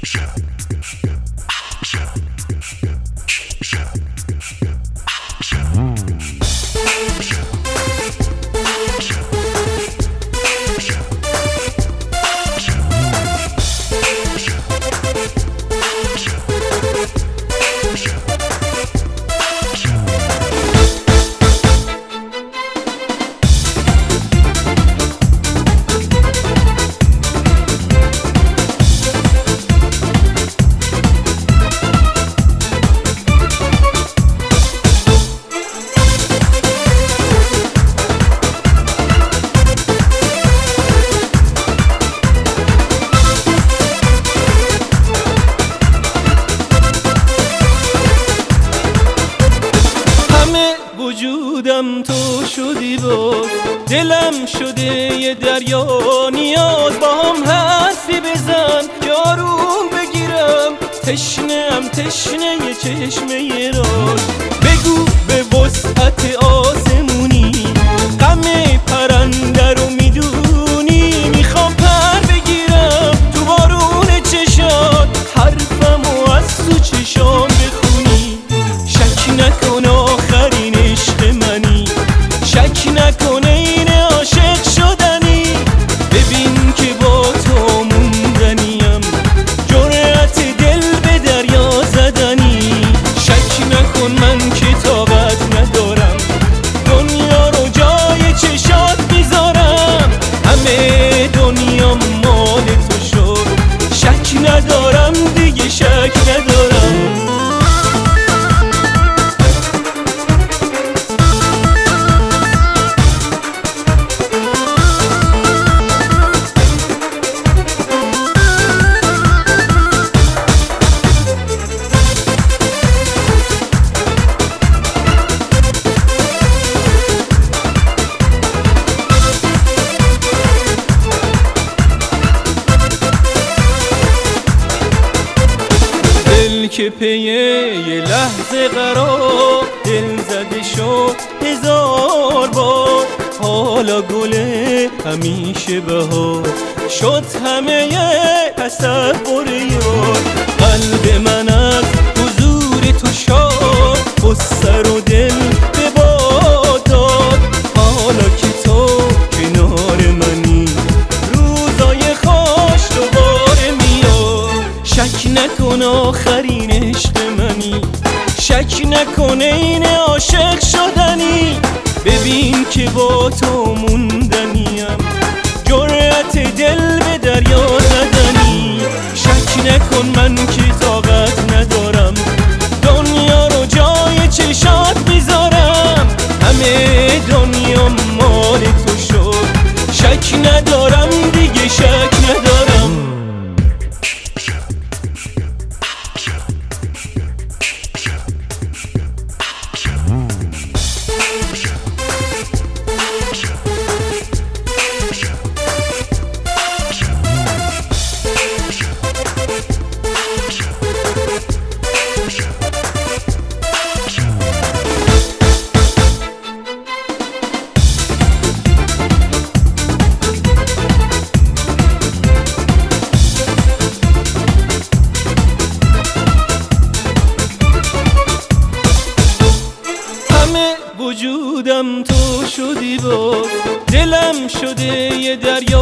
وجودم تو شدی باز، دلم شده یه دریا نیاز. با هم حرفی بزن یارون بگیرم، تشنه‌ام تشنه یه چشمه راز. بگو به وسعت آسمونی غم پرنده رو میدونی، میخوام پر بگیرم تو بارون چشات، حرفمو از تو چشام بخونی. شک نکن آخرین عشق منی، شک نکن این عاشق شدنی. ببین که با تو موندنیم، جرأت دل به دریا زدنی. شک نکن من که طاقت ندارم، دنیا رو جای چشات میذارم. همه دنیا مال تو شد، شک ندارم دیگه، شک ندارم. که پی یه لحظه قرار دل زده شد 1000 بار. حالا گله همیشه بهار شد، همه تصور یار. قلب من از حضور تو شاد، و سر و دل به باد داد. حالا که تو کنار منی، روزای خوش دوباره میاد. شک نکن آخرین عشق منی، شک نکن این عاشق شدنی. ببین که با تو موندنیم، جرأت دل به دریا زدنی. شک نکن من که طاقت ندارم، دنیا رو جای چشات میذارم. همه دنیا مال تو شد، شک ندارم دیگه، شک ندارم. وجودم تو شدی باز، دلم شده یه دریا